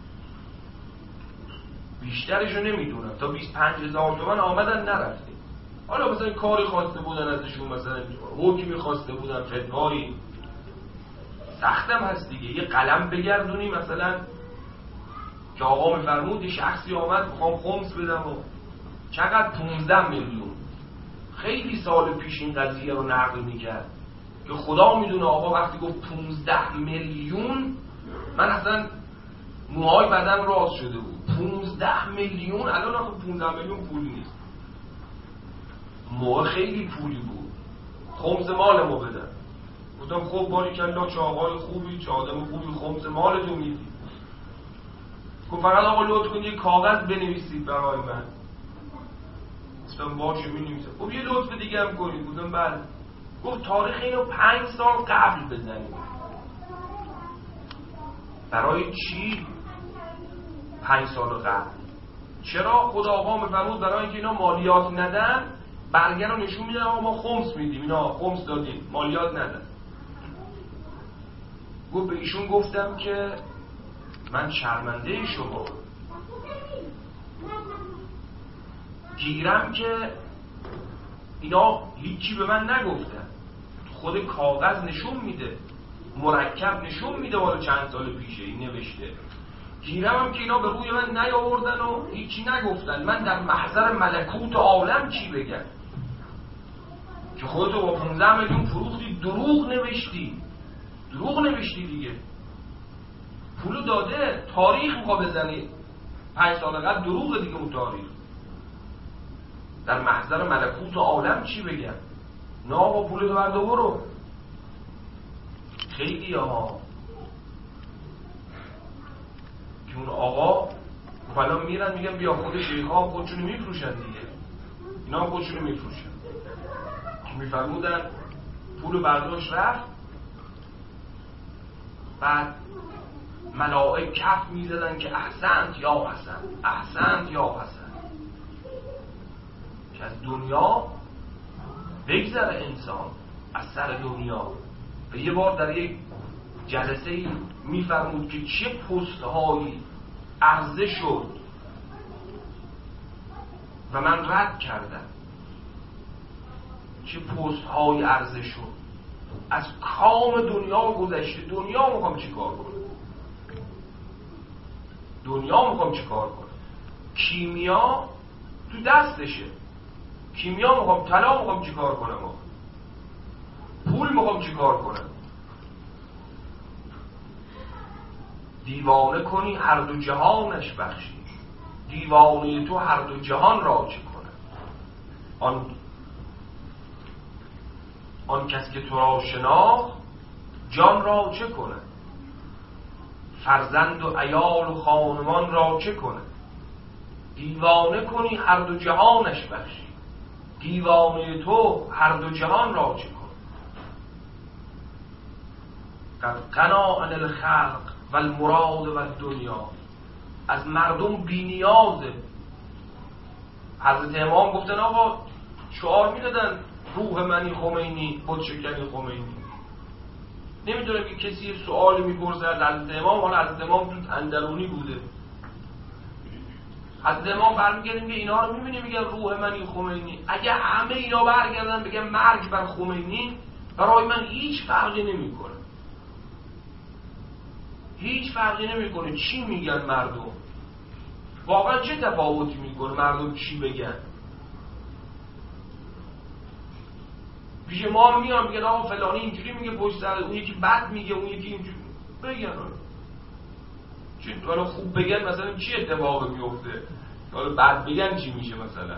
بیشترشو نمیدونم، تا 25,000 تومان آمدن نرفتیم. حالا مثلا کاری خواسته بودن ازشون، مثلا حکمی خواسته بودن، فتوایی. سختم هست دیگه، یه قلم بگردونی مثلا که آقا میفرمود یه شخصی آمد میخوام خمس بدم و چقدر 15 میلیون. خیلی سال پیش این قضیه رو نقل میکرد که خدا میدونه آقا وقتی گفت 15 میلیون من اصلا موهای بدن راست شده بود. 15 میلیون، الان آخه 15 میلیون پولی نیست، موها خیلی پولی بود. خمس مال ما بدن. گفتم خب باریکلا، چه آقای خوبی، چه آدم خوبی، خمس مال تو میدی. گفت فقط آقا لطف کنید یه کاغذ بنویسید برای من. گفتم باشه می‌نویسم. خب یه لطف دیگه هم کنید. گفتم بله. گفت تاریخ اینو 5 سال قبل بزنید. برای چی 5 سال قبل؟ چرا؟ خدا آقا میفرمود برای اینکه اینا مالیات ندن، برگن رو نشون میدن آقا ما خمس میدیم، اینا خمس دادیم، مالیات ندن. گفت به ایشون گفتم که من شرمنده شما، گیرم که اینا هیچی به من نگفتن، خود کاغذ نشون میده، مرکب نشون میده والا چند سال پیشه این نوشته. گیرم هم که اینا به روی من نیاوردن و هیچی نگفتن، من در محضر ملکوت عالم چی بگم؟ که خودتو با 15 میلیون فروختی، دروغ نوشتی، دروغ نوشتی دیگه، پولو داده، تاریخ میخوا بزنی 5 سال قبل، دروغ دیگه اون تاریخ. در محضر ملکوت عالم چی بگم؟ نه با پولو برده برو. خیلی ها که اون آقا فلا میرن میگن بیا خود شیخ ها خودشونو میفروشن دیگه، اینا هم خودشونو میفروشن. که میفرمودن پولو برداشت رفت، بعد ملائک کف میزدن که احسنت یا حسن، احسنت یا حسن. که از دنیا بگذره انسان، از سر دنیا. و یه بار در یک جلسه میفرمود که چه پست‌هایی عرضه شد و من رد کردم، چه پست‌هایی عرضه شد، از کام دنیا گذشته. دنیا میخوام چی کار کنم؟ دنیا میخوام چی کار کنم؟ کیمیا تو دستشه، کیمیا میخوام، طلا میخوام چی کار کنم؟ پول میخوام چی کار کنم؟ دیوانه کنی هر دو جهانش بخشی، دیوانه تو هر دو جهان را چه کنه؟ آن کس که تو را شناخت جان را چه کنه؟ فرزند و عیال و خانمان را چه کنه؟ دیوانه کنی هر دو جهانش بخشی، دیوانه تو هر دو جهان را چه کنه؟ قد قنا عن الخلق و المراد و الدنیا. از مردم بی نیازه. حضرت امام گفتن آقا شعار میدادن روح منی خمینی، بتشکنی خمینی. نمیدونم که کسی سوالی میپرسه از حضرت امام، حالا حضرت امام تو اندرونی بوده. حضرت امام برمیگردیم که اینا رو میبینی میگن روح منی خمینی. اگه همه اینا برگردن بگن مرگ بر خمینی، برای من هیچ فرقی نمیکنه. هیچ فرقی نمیکنه چی میگن مردم. واقعا چه تفاوتی میکنه مردم چی بگن؟ پیش ما میان میگن آقا فلانی اینجوری میگه پشت سر، اون یکی بد میگه، اون یکی اینجوری. بگن حالا خوب بگن مثلا چی اتفاقی میفته؟ حالا بد بگن چی میشه مثلا؟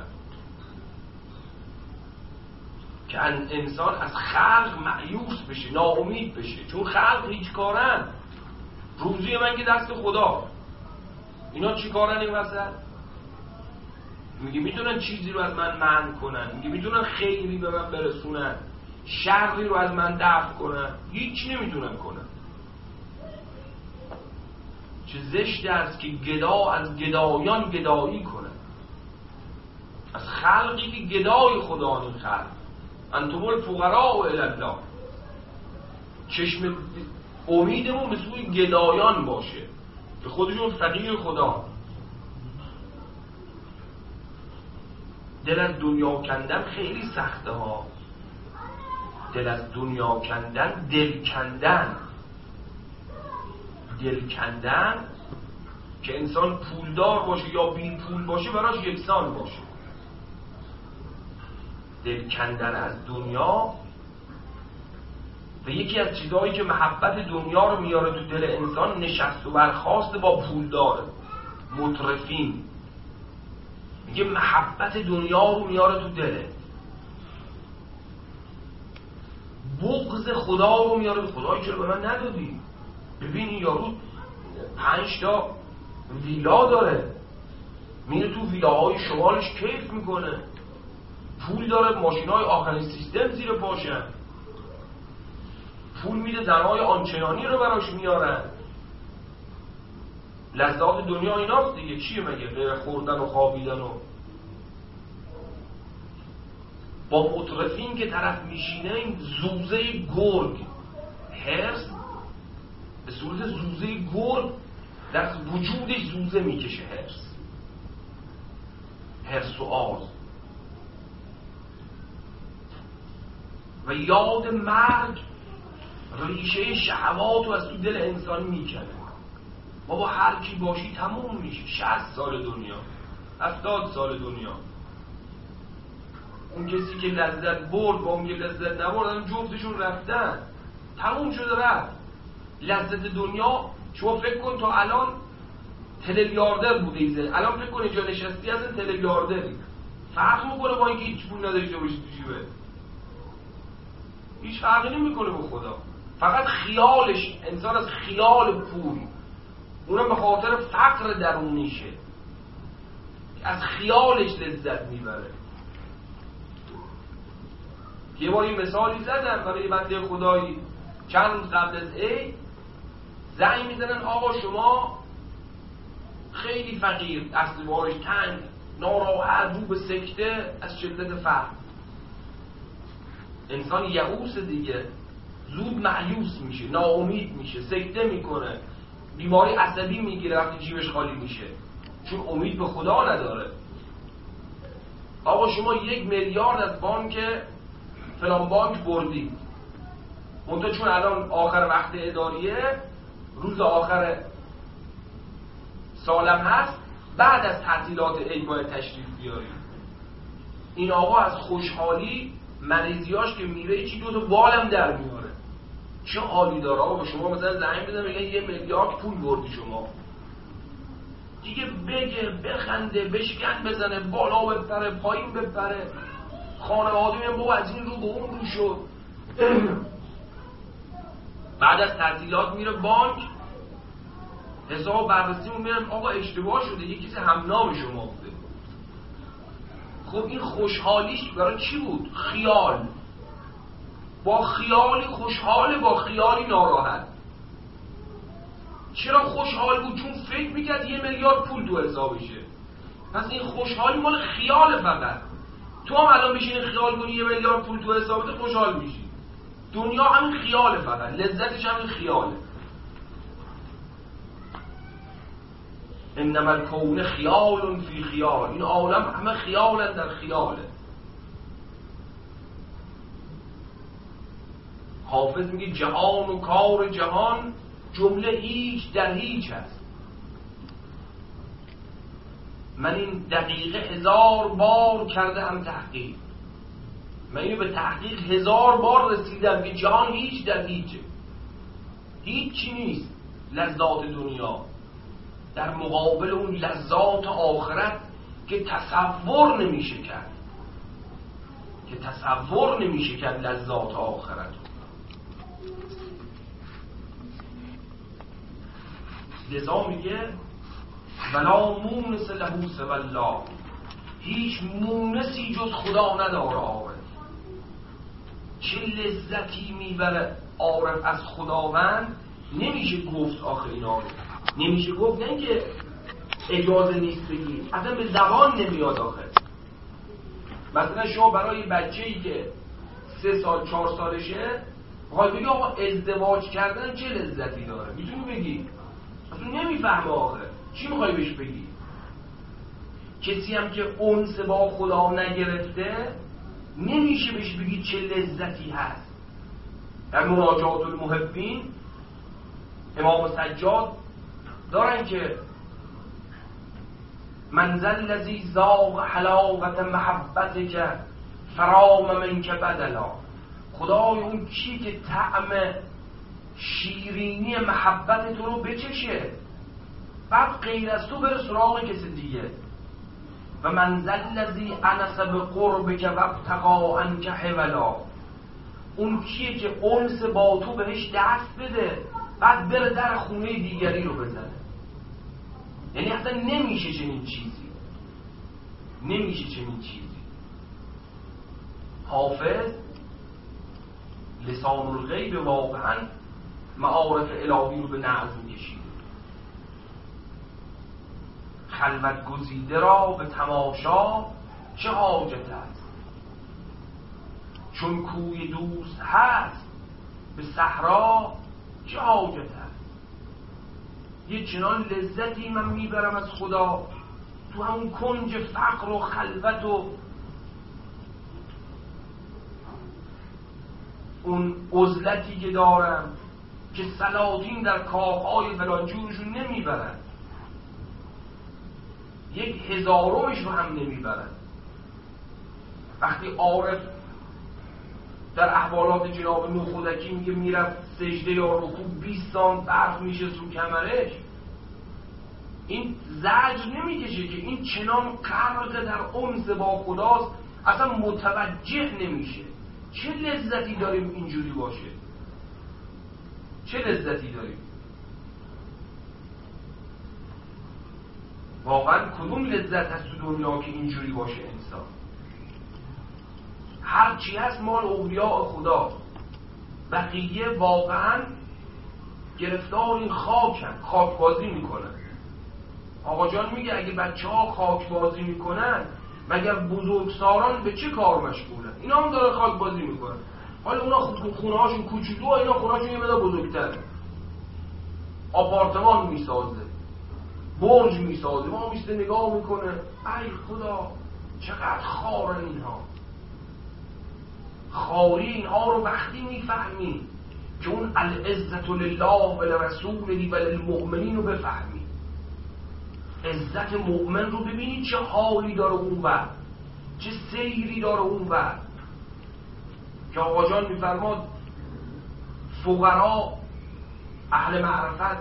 که انسان از خلق مایوس بشه، ناامید بشه، چون خلق هیچ کارن. روزی من که دست خدا، اینا چی کارن این وسط؟ میگه میتونن چیزی رو از من منع کنن، میگه میتونن خیری به من برسونن، شری رو از من دفع کنن، هیچ نمیتونن کنن. چه زشت است که گدا از گدایان گدایی کنن، از خلقی که گدای خدا این خلق. انتم الفقراء الی الله. چشم امیدمون به سوی گدایان باشه که خودشون فقیر خدا. دل از دنیا کندن خیلی سخته ها. دل از دنیا کندن، دل کندن که انسان پولدار باشه یا بی پول باشه براش یکسان باشه. دل کندن از دنیا و یکی از چیزهایی که محبت دنیا رو میاره تو دل انسان، نشست و برخاست با پولدار مترفین. میگه محبت دنیا رو میاره تو دله، بغض خدا رو میاره. خدایی چرا به من ندادی؟ ببین این یارو 5 تا ویلا داره، میره تو ویلاهای شمالش کیف میکنه، پول داره، ماشینای آخرین سیستم زیر پاشن، پول میده، زنهای آنچنانی رو براش میارن. لذات دنیا ایناست دیگه. چیه مگه؟ غیر خوردن و خوابیدن و با مترفین که طرف میشینه. این زوزه گرگ، حرص به صورت زوزه گرگ در وجودش زوزه میکشه. حرص و آز و یاد مرگ ریشه شهوات رو از تو دل انسان میکنه. بابا هر کی باشی تموم میشه. 60 سال دنیا، 70 سال دنیا. اون کسی که لذت برد با اون که لذت نبرد، جفتشون رفتن، تموم شده رفت. لذت دنیا، شما فکر کن تا الان تریلیاردر بوده ایزه، الان فکر کن اینجا نشستی از تریلیاردری. فرق میکنه با اینکه هیچ پول نداری جا بشی تو جیبه؟ هیچ فرقی نمیکنه با خدا. فقط خیالش، انسان از خیال پول، اونم به خاطر فقر درونیشه، از خیالش لذت میبره. یه بار این مثالی زدم برای بنده خدایی چند روز قبل از عید، زنگ میزنن آقا شما خیلی فقیر، دستوارش تنگ، ناراحت، رو به سکته از شدت فقر. انسان یئوس دیگه، زود مایوس میشه، ناامید میشه، سکته میکنه، بیماری عصبی میگیره وقتی جیبش خالی میشه، چون امید به خدا نداره. آقا شما 1 میلیارد از بانک فلان بانک بردید، منتها چون الان آخر وقت اداریه، روز آخر سالم هست، بعد از تعطیلات عید باید تشریف بیارید. این آقا از خوشحالی مریضیاش که میره چی 2 تا بالم در میاره. چه حالی داره آقا؟ شما مثلا زنگ بزن میگن 1 میلیارد پول بردی شما، دیگه بگه، بخنده، بشکن بزنه، بالا بپره، پایین بپره، خانواده میگن بابا از این رو به اون رو شد. بعد از تعطیلات میره بانک، حساب بررسیمون میرن آقا اشتباه شده، یه کسی همنام شما بوده. خب این خوشحالیش برای چی بود؟ خیال. با خیالی خوشحاله، با خیالی ناراحت. چرا خوشحال بود؟ چون فکر میکرد 1 میلیارد پول تو حسابشه. پس این خوشحالی مال خیال فقط. تو هم الان بشینی خیال کنی 1 میلیارد پول تو حسابت خوشحال میشی. دنیا همین خیاله، فقط لذتش همین خیاله. انما الکون خیال فی خیال، این عالم همه خیالن در خیاله. حافظ میگه جهان و کار جهان جمله هیچ در هیچ هست. من این دقیقه 1000 بار کردم تحقیق، من اینو به تحقیق 1000 بار رسیدم که جهان هیچ در هیچه، هیچی نیست. لذات دنیا در مقابل اون لذات آخرت که تصور نمیشه کرد، که تصور نمیشه کرد لذات آخرت. لذا میگه ولا مونس له سوی الله، هیچ مونسی جز خدا نداره عارف. چه لذتی میبره عارف از خداوند نمیشه گفت. آخه اینا رو نمیشه گفت، نه اینکه اجازه نیست بگی، اصلا به زبان نمیاد. آخه مثلا شما برای بچه‌ای که 3 سال 4 سالشه بخوای بگی آقا ازدواج کردن چه لذتی داره، میتونی بگی؟ اصلا نمیفهمه. آخه چی میخوای بهش بگی؟ کسی هم که انس با خدا نگرفته نمیشه بهش بگی چه لذتی هست. در مناجات المحبین امام سجاد دارن که من ذا الذی ذاق حلاوت محبتک فرام منک بدلا، خدای اون کی که طعم شیرینی محبت تو رو بچشه بعد غیر از تو بره سراغ کسی دیگه. و من ذا الذی انس بقربک و ابتغى عنک حولا، اون کیه که انس با تو بهش دست بده بعد بره در خونه دیگری رو بزنه. یعنی اصلا نمیشه چنین چیزی، نمیشه چنین چیزی. حافظ لسان الغیب واقعا معارف الهی رو به نظم کشید. خلوت گزیده را به تماشا چه حاجت است، چون کوی دوست هست به صحرا چه حاجت است. یه چنان لذتی من میبرم از خدا تو همون کنج فقر و خلوت و اون عزلتی که دارم که سلاطین در کاخهای فلانجورشون نمیبرن، 1/1000 رو هم نمیبرن. وقتی عارف در احوالات جناب نوخودکی میگه میرفت سجده یا رکوع 20 سانت برف میشه تو کمرش، این زجر نمیکشه که این چنان غرق در انس با خداست اصلا متوجه نمیشه. چه لذتی داریم اینجوری باشه، چه لذتی داریم. واقعا کدوم لذت هست تو دنیا که اینجوری باشه انسان؟ هر چی هست مال اولیاء خدا، بقیه واقعا گرفتار این خاکن، خاک بازی میکنن. آقا جان میگه اگه بچه ها خاک بازی میکنن مگر بزرگسالان به چه کار مشغولن؟ اینا هم دارن خاک بازی میکنن. حالا اونا خونه هاشون کوچولو، اینا خونه هاشون یه مقدار بزرگتره، آپارتمان میسازه، برج میسازه، ما میسته نگاه میکنه ای خدا چقدر خارن اینها. خاری اینها رو وقتی میفهمی که اون العزت لله و لرسوله و للمؤمنین رو بفهمی، عزت مؤمن رو ببینی چه حالی داره اون وقت، چه سیری داره اون وقت. که آقا جان میفرماد فقرا اهل معرفت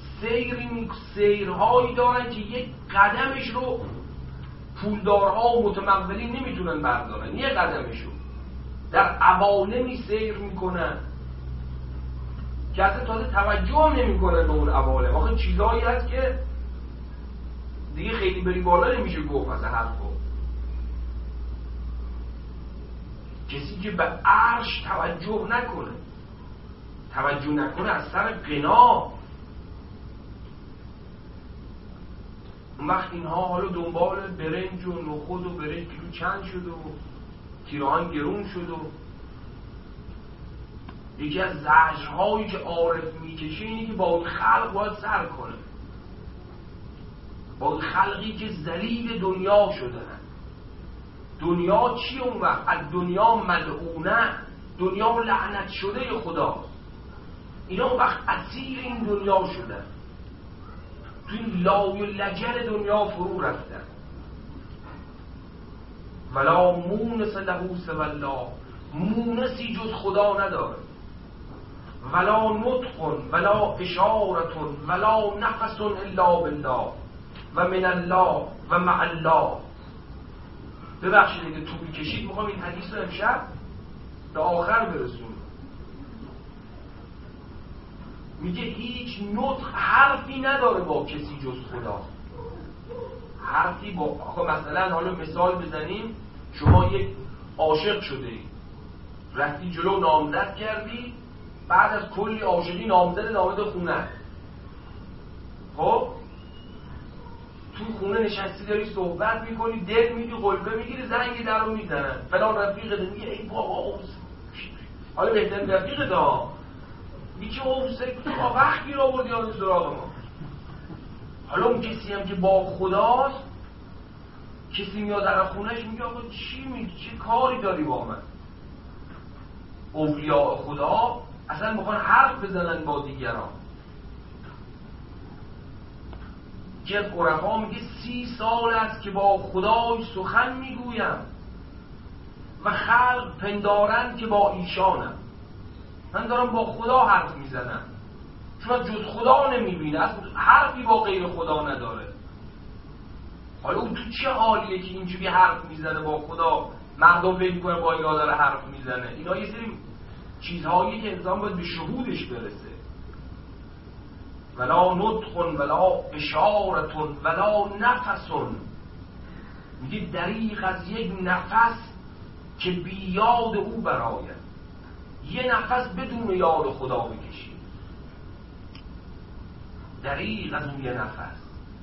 سیرهایی دارن که یک قدمش رو پولدارها و متمولین نمیتونن بردارن، یک قدمش رو در عوالمی سیر میکنن که اصلا تازه توجه هم نمیکنن به اون عوالم. آخه چیزهایی هست که دیگه خیلی بری بالا نمیشه گفت اصلا حرفو. کسی که به عرش توجه نکنه از سر غنا، اون وقت اینها حالا دنبال برنج و نخود و برنج کیلو چند شد و پیراهن گرون شد و یکی از زجرهایی که عارف میکشه اینه که با خلق باید سر کنه، با خلقی که ذلیل دنیا شدن. دنیا چیه اون وقت؟ از دنیا ملعونه، دنیا لعنت شده خداست. اینا اون وقت اسیر این دنیا شدن، توی لای و لجن دنیا فرو رفتن. ولا مونس له سوی الله، مونسی جز خدا نداره. ولا نطق ولا اشارت ولا نفس الا بالله و من الله و مع الله. ببخشید اگه طول کشید، میخوام این حدیث رو امشب به آخر برسونم. میگه هیچ نطق حرفی نداره با کسی جز خدا. حرفی با مثلا حالا مثال بزنیم، شما یک عاشق شده ای، رفتی جلو نامزد کردی، بعد از کلی عاشقی نامزد خونه، خب تو خونه نشستی داری صحبت میکنی، دل میدی، قلبه میگیری، زنگ در رو میزنن، فلان رفیق میگه ای بابا، حالا بهترین رفیق دا میگه اوسه تو وقتی رو آوردی آن سراغ ما. حالا اون کسی هم که با خداست، کسی میاد در خونهش میگه آقا چی میگی، چه کاری داری با من؟ اولیاء خدا اصلا میخوان حرف بزنن با دیگران. که از عرفا میگه 30 سال است که با خدای سخن میگویم و خلق پندارند که با ایشانم. من دارم با خدا حرف میزنم، چون جز خدا نمیبینه، از حرفی با غیر خدا نداره. حالا اون تو چه حالیه که اینجوری حرف میزنه با خدا، مردم فکر میکنه با اینا داره حرف میزنه؟ اینا یه سری چیزهایی که انسان باید به شهودش برسه. ولا نطق ولا اشارت ولا نفس، میگه دریغ از یک نفس که بی یاد او براید. یه نفس بدون یاد خدا بکشی، دریغ از اون یه نفس.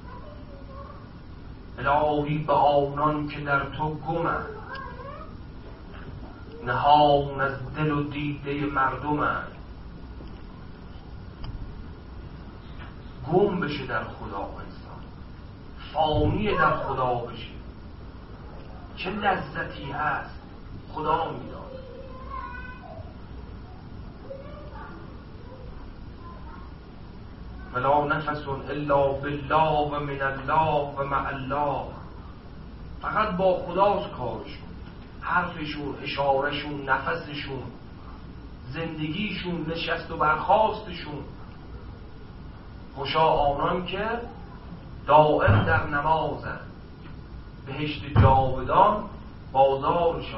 الهی به آنان که در تو گمند، نهان از دل و دیده مردمند. گم بشه در خدا انسان، فانی در خدا بشه، چه لذتی هست خدا میداد. ولا نفس الا بالله و من الله و مع الله. فقط با خداست کارشون، حرفشون، اشارهشون، نفسشون، زندگیشون، نشست و برخاستشون. خوشا آنان که دائم در نمازن، بهشت جاودان بازارشان.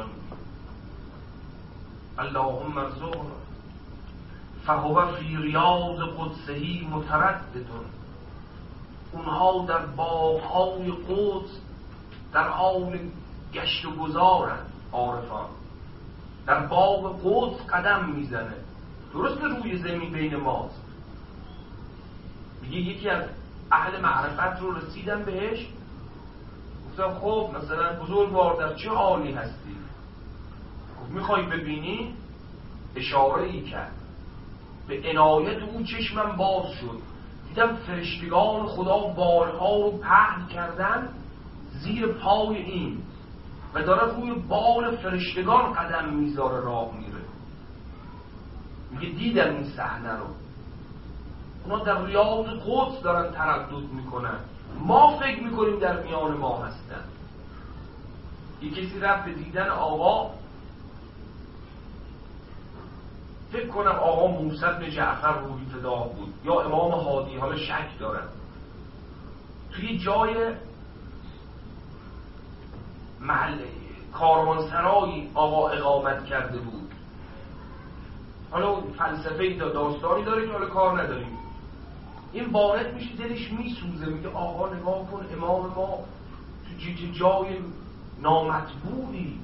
اللهم ارزقنا. فهو فی ریاض قدسه متردد. اونها در باغ‌های قدس در حال گشت و گذارن. عارفان در باغ قدس قدم میزنه، درست روی زمین بین ماست. میگه یکی از اهل معرفت رو رسیدن بهش، گفتم خب مثلا بزرگوار در چه حالی هستی؟ میخوای ببینی؟ اشاره ای کرد، به عنایت او چشمم باز شد، دیدم فرشتگان خدا بالها رو پهن کردن زیر پای این و داره روی بال فرشتگان قدم میذاره، راه میره. میگه دیدم این صحنه رو، اونا در ریاض قدس دارن تردد میکنن، ما فکر میکنیم در میان ما هستن. یک کسی رفت به دیدن آقا، فکر کنم آقا موسی بن جعفر روحی فدا بود یا امام هادی، حالا شک دارم. توی جای محل کاروانسرایی آقا اقامت کرده بود. حالا فلسفه‌ای داستانی داره که حالا کار نداریم. این وارد میشه، دلش میسوزه، میگه آقا نگاه کن، امام ما تو جای نامطبوعی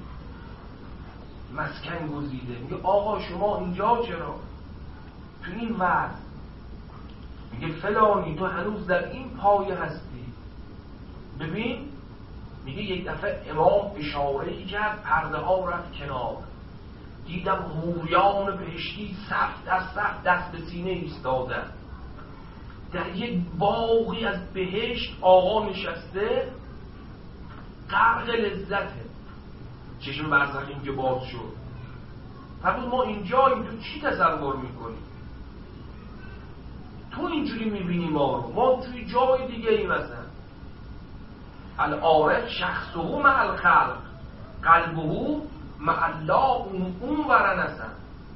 مسکن گزیده. میگه آقا شما اینجا چرا؟ تو این وضع. میگه فلانی تو هنوز در این پایه هستی، ببین میگه یک دفعه امام اشاره‌ای کرد، پرده ها رفت کنار، دیدم حوریان بهشتی صف در صف دست به سینه ایستادن، در یک باغی از بهشت آقا نشسته غرق لذته، چشم برزخیم که باز شد. فرمود ما اینجاییم، تو چی تصور میکنی؟ تو اینجوری میبینی ما رو، ما توی جای دیگه ایم. مثلا العارف شخصه مع الخلق قلبه مع الله اون ورنسن.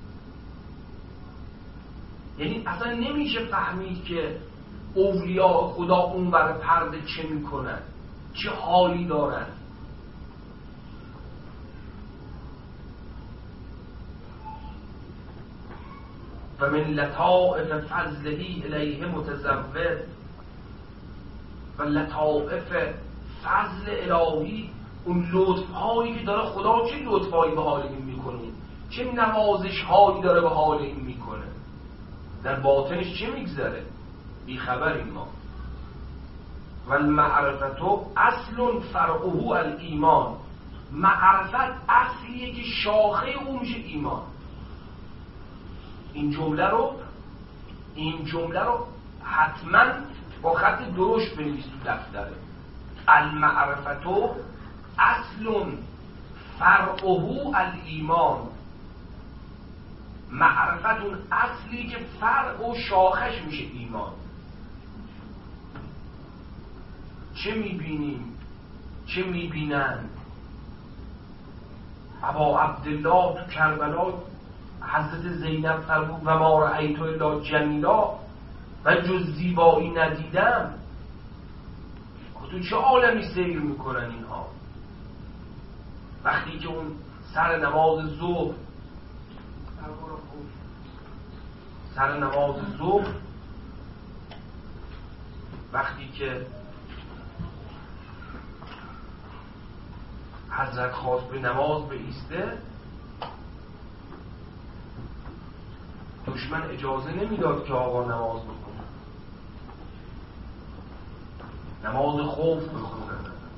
یعنی اصلا نمیشه فهمید که اولیاء خدا اون ور پرده چه میکنن، چه حالی دارن. و من لطائف فضله الیه متزود، و لطائف فضل الهی، اون لطف هایی که داره خدا، چه لطف هایی به حال این میکنه، چه نوازش هایی داره به حال این میکنه، در باطنش چه میگذره بیخبریم ما. و المعرفت اصل فرعه الایمان، معرفت اصلیه که شاخه اون میشه ایمان. این جمله رو حتما با خط درشت بنویس تو دفتره. المعرفت اصل فرعه الایمان، معرفت اون اصلی که فرع و شاخش میشه ایمان. چه میبینیم، چه میبینن ابا عبدالله تو کربلا؟ حضرت زینب فرمود و ما رأیت الا جمیلا، و جز زیبایی ندیدم. تو چه عالمی سیر میکنن اینها؟ وقتی که اون سر نماز ظهر وقتی که حضرت خواست به نماز بایسته، دشمن اجازه نمیداد که آقا نماز بخونه، نماز خوف بخونه،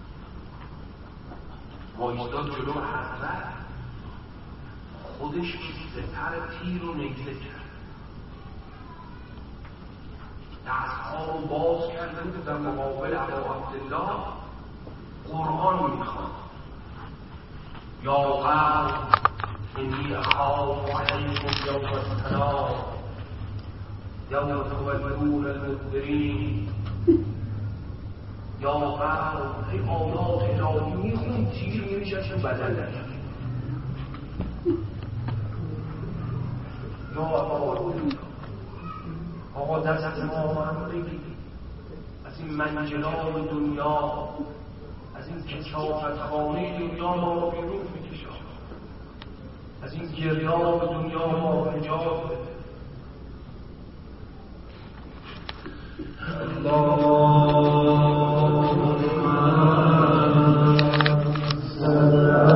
وایستاد جلو حضرت، خودش سپر تیر رو نگله کرد، دستها رو باز کردن که در مقابل ابا عبدالله قرآن میخواد. یا قوم انی اخاف علیکم یوم التناد یوم تولون المدبرین. یا قوم، ای آیات الهی میخون، تیر میشه بدنش. یا آقا دست ما هم بگید از این منجلال دنیا، از این کثافت خانه دنیا ما رو بیرون میکشه، از این گریاب دنیا ما رو نجات بده. الله